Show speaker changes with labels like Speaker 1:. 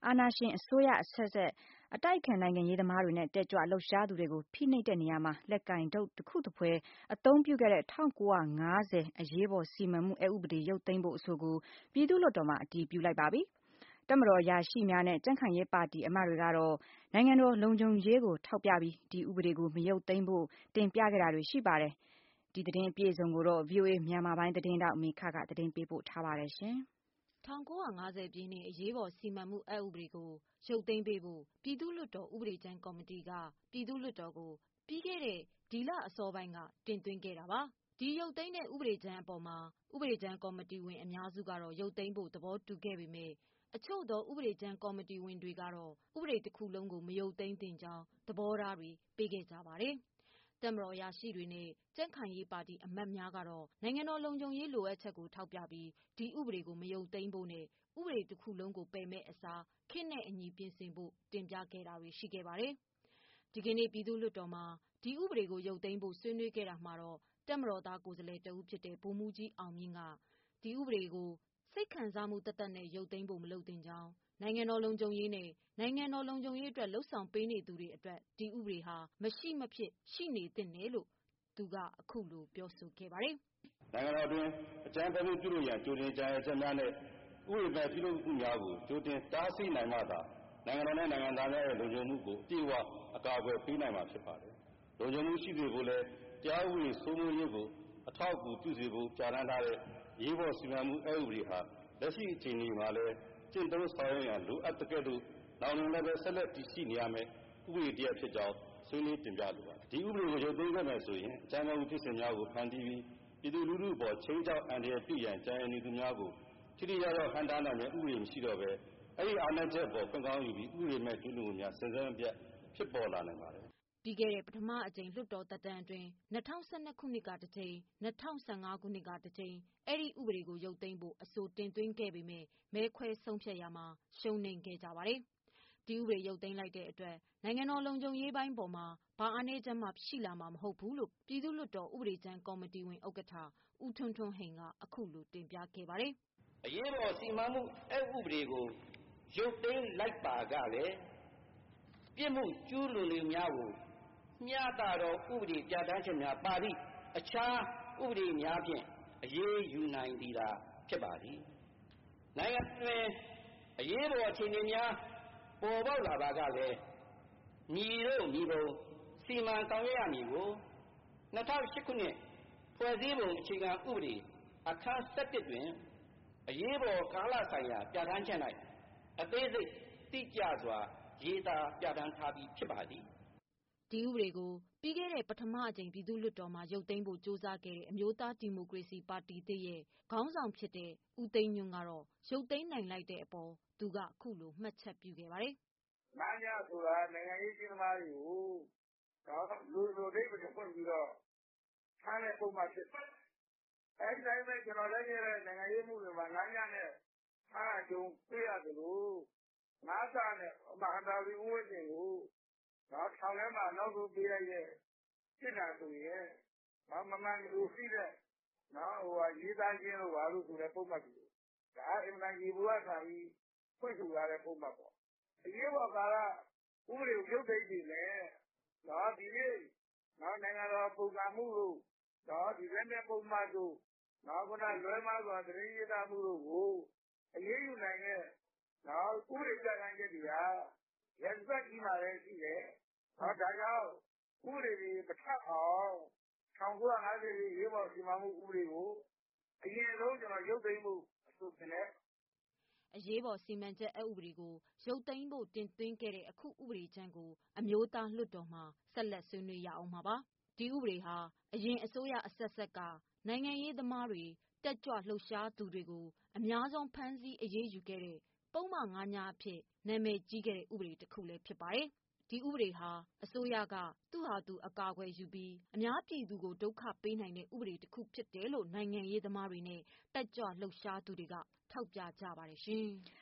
Speaker 1: အာဏာရှင်အစိုးရအဆက်ဆက် အတိုက်အခံနိုင်ငံရေးသမားတွေနဲ့တက်ကြွလှုပ်ရှားသူတွေကိုဖိနှိပ်တဲ့နေရာမှာ လက်ကင်တုတ်တခုသဖွယ်အသုံးပြုခဲ့တဲ့1950အရေးပေါ်စီမံမှုအက်ဥပဒေရုပ်သိမ်းဖို့အဆိုကိုပြည်သူ့လွှတ်တော်မှာအတည်ပြုလိုက်ပါပြီ။တပ်မတော်အရာရှိများနဲ့ကြံ့ခိုင်ရေးပါတီအမတ်တွေကတော့နိုင်ငံတော်လုံခြုံရေးကိုထောက်ပြပြီးဒီဥပဒေကိုမရုပ်သိမ်းဖို့တင်ပြခဲ့တာတွေရှိပါတယ်။ဒီသတင်းအပြည့်အစုံကိုတော့ VOA မြန်မာပိုင်းသတင်းထောက်မေခကသတင်းပေးပို့ထားပါတယ်။
Speaker 2: 1950ပြည့်နှစ်အရေးပေါ်စီမံမှုအက်ဥပဒေကိုရုပ်သိမ်းပေးဖို့ပြည်သူ့လွှတ်တော်ဥပဒေကြမ်းကော်မတီကပြည်သူ့လွှတ်တော်ကိုပြီးခဲ့တဲ့ဒီလအစောပိုင်းကတင်သွင်းခဲ့တာပါ။ဒီရုပ်သိမ်းတဲ့ဥပဒေကြမ်းအပေါ်မှာဥပဒေကြမ်းကော်မတီဝင်အများစုကတော့ရုပ်သိမ်းဖို့သဘောတူခဲ့ပေမဲ့အချို့သောဥပဒေကြမ်းကော်မတီဝင်တွေကတော့ဥပဒေတစ်ခုလုံးကိုမရုပ်သိမ်းသင့်ကြောင်းသဘောထားတွေပေးခဲ့ကြပါတယ်။တပ်မတော်အရာရှိတွေနဲ့ကြံ့ခိုင်ရေးပါတီအမတ်များကတော့နိုင်ငံတော်လုံခြုံရေးလိုအပ်ချက်ကိုထောက်ပြပြီးဒီဥပဒေကိုမရုပ်သိမ်းဖို့နဲ့ဥပဒေတစ်ခုလုံးကိုပယ်မယ့်အစားခေတ်နဲ့အညီပြင်ဆင်ဖို့တင်ပြခဲ့တာတွေရှိခဲ့ပါတယ်။ဒီကနေ့ပြည်သူ့လွှတ်တော်မှာဒီဥပဒေကိုရုပ်သိမ်းဖို့ဆွေးနွေးခဲ့တာမှာတော့တပ်မတော်သားကိုယ်စားလှယ်တဦးဖြစ်တဲ့ဗိုလ်မှူးကြီးအောင်မြင့်ကဒီဥပဒေကိုစိတ်ခံစားမှုသက်သက်နဲ့ရုပ်သိမ်းဖို့မလုပ်သင့်ကြောင်းနိုင်ငံတော်လုံခြုံရေးနဲ့နိုင်ငံတော်လုံခြုံရေးအတွက်လှုပ်ဆောင်ပေးနေသူတွေအတွက်ဒီဥပဒေဟာမရှိမဖြစ်ရှိနေသင့်တယ်လို့သူကအခုလိုပြောဆိုခဲ့ပါတယ်
Speaker 3: ။နိုင်ငံတော်တွင်အကြမ်းဖက်မှုပြုလုပ်ရန်ကြိုတင်ကြံရချက်များနဲ့ဥပဒေမဲ့ပြုလုပ်မှုများကိုကြိုတင်တားဆီးနိုင်မှသာနိုင်ငံတော်နဲ့နိုင်ငံသားများရဲ့လုံခြုံမှုကိုအပြည့်အဝအကာအကွယ်ပေးနိုင်မှာဖြစ်ပါတယ်။လုံခြုံမှုရှိစေဖို့လည်းတရားဥပဒေစိုးမိုးရေးကိုအထောက်အကူပြုစေဖို့ပြဋ္ဌာန်းထားတဲ့ရေးပေါ်စီမံမှုအက်ဥပဒေဟာလက်ရှိအခြေအနေမှာလည်းကျင့်သုံးဆောင်ရွက်ရန်လိုအပ်တဲ့ကဲ့သို့နောက်တွင်လည်းဆက်လက်တည်ရှိနေရမယ်ဥပဒေတစ်ရပ်ဖြစ်ကြောင်းဆွေးနွေးတင်ပြလိုပါတယ်။ဒီဥပဒေကိုရုပ်သိမ်းခဲ့မယ်ဆိုရင်အကြမ်းဖက်မှုဖြစ်စဉ်များကိုဖန်တီးပြီးပြည်သူလူထုအပေါ်ချိန်ချောက်အန္တရာယ်ပြုရန်ကြံရည်နေသူများကိုထိထိရောက်ရောက်ဟန့်တားနိုင်မယ့်ဥပဒေမရှိတော့ဘဲအဲ့ဒီအားနည်းချက်ပေါ်ခွင့်ကောင်းယူပြီးဥပဒေမဲ့ကျူးလွန်မှုများစဉ်ဆက်မပြတ်ဖြစ်ပေါ်လာနိုင်ပါတယ်
Speaker 2: ။ပြီးခဲ့တဲ့ပထမအကြိမ်လွှတ်တော်သက်တမ်းအတွင်း2012ခုနှစ်ကတစ်ကြိမ်2015ခုနှစ်ကတစ်ကြိမ်အဲ့ဒီဥပဒေကိုရုပ်သိမ်းဖို့အဆိုတင်သွင်းခဲ့ပေမဲ့မဲခွဲဆုံးဖြတ်ရာမှာရှုံးနိမ့်ခဲ့ကြပါတယ်။ဒီဥပဒေရုပ်သိမ်းလိုက်တဲ့အတွက်နိုင်ငံတော်လုံခြုံရေးပိုင်းပေါ်မှာဘာအားနည်းချက်မှရှိလာမှာမဟုတ်ဘူးလို့ပြည်သူ့လွှတ်တော်ဥပဒေကြမ်းကော်မတီဝင်ဥက္ကဋ္ဌဦးထွန်းထွန်းဟိန်ကအခုလိုတင်ပြခဲ့ပါတယ်
Speaker 4: ။အရေးပေါ်စီမံမှုအက်ဥပဒေကိုရုပ်သိမ်းလိုက်ပါကလည်းပြစ်မှုကျူးလွန်သူများကိုမျှတသောဥပဒေပြဋ္ဌာန်းချက်များပါသည့်အခြားဥပဒေများဖြင့်အရေးယူနိုင်သည်သာဖြစ်ပါသည်။နိုင်ငံတွင်အရေးပေါ်အခြေအနေများပေါ်ပေါက်လာပါကလည်းမည်တို့မည်ပုံစီမံဆောင်ရွက်ရမည်ကို2008ခုနှစ်ဖွဲ့စည်းပုံအခြေခံဥပဒေအခန်း7တွင်အရေးပေါ်ကာလဆိုင်ရာပြဋ္ဌာန်းချက်၌အသေးစိတ်တိကျစွာရေးသားပြဋ္ဌာန်းထားပြီးဖြစ်ပါသည်
Speaker 2: ။ဒီဥပဒေကိုပြီးခဲ့တဲ့ပထမအကြိမ်ပြည်သူ့လွှတ်တော်မှာရုပ်သိမ်းဖို့ကြိုးစားခဲ့တဲ့အမျိုးသားဒီမိုကရေစီပါတီသစ်ရဲ့ခေါင်းဆောင်ဖြစ်တဲ့ဦးသိန်းညွန့်ကတော့ရုပ်သိမ်းနိုင်လိုက်တဲ့အပေါ်သူကအခုလိုမှတ်ချက်ပြုခဲ့ပါတယ်
Speaker 5: ။မင်းညာဆိုတာနိုင်ငံရေးကြီးသမားတွေကိုလူလိုဒိတ်ကိုဖွင့်ပြီးတော့ဖမ်းတဲ့ပုံမှန်ဖြစ်တယ်။အဲဒီတိုင်းပဲကျွန်တော်လည်းခဲ့တဲ့နိုင်ငံရေးမှုတွေမှာငါးညနဲ့ဖမ်းအကျုံပြရတယ်လို့ငါးစာနဲ့မဟာတာဝီဦးဝင်းတင်ကိုထောင်ထဲမှာနောက်ဆုံးပေးလိုက်တဲ့ဖြစ်တာဆိုရင်မမှန်လို့ရှိတဲ့ရေးသားခြင်းလို့ဘာလို့ဆိုတဲ့ပုံမှန်ကြီးဒါအင်မတန်ကြီးဘူးကသာပြီးဖွင့်ဆိုရတဲ့ပုံမှန်ပေါ့အရေးပေါ်ကာလဥပဒေကိုပြုတ်သိမ်းပြီလေဒီနေ့နိုင်ငံတော်ပုံစံမှုလို့ဒီလက်နဲ့ပုံမှန်တို့ခုနလွဲမှားစွာတရေရေးသားမှုတို့ကိုအရေးယူနိုင်တဲ့ဥပဒေပြဋ္ဌာန်းချက်တွေကရက်စက်ကြီးမှလည်းရှိတယ်ဒါကြောင့်ဥပဒေတွေမထပ်အောင်1950ရေးပေါ်စီမံမှုဥပဒေကိုအရင်ဆုံးကျွန်တော်ရုပ်သိမ်းမှုအဆိုတင်တယ်
Speaker 2: အရေးပေါ်စီမံချက်အက်ဥပဒေကိုရုပ်သိမ်းဖို့တင်သွင်းခဲ့တဲ့အခုဥပဒေကြမ်းကိုအမျိုးသားလွှတ်တော်မှာဆက်လက်ဆွေးနွေးရအောင်မှာပါ။ဒီဥပဒေဟာအရင်အစိုးရအဆက်ဆက်ကနိုင်ငံရေးသမားတွေတက်ကြွလှုပ်ရှားသူတွေကိုအများဆုံးဖမ်းဆီးအရေးယူခဲ့တဲ့ပုဒ်မ5များအဖြစ်နာမည်ကြီးခဲ့တဲ့ဥပဒေတစ်ခုလည်းဖြစ်ပါတယ်။ဒီဥပဒေဟာအစိုးရကသူ့ဟာသူအကာအကွယ်ယူပြီးအများပြည်သူကိုဒုက္ခပေးနိုင်တဲ့ဥပဒေတစ်ခုဖြစ်တယ်လို့နိုင်ငံရေးသမားတွေနဲ့တက်ကြွလှုပ်ရှားသူတွေကထောက်ပြကြပါတယ်ရှင်။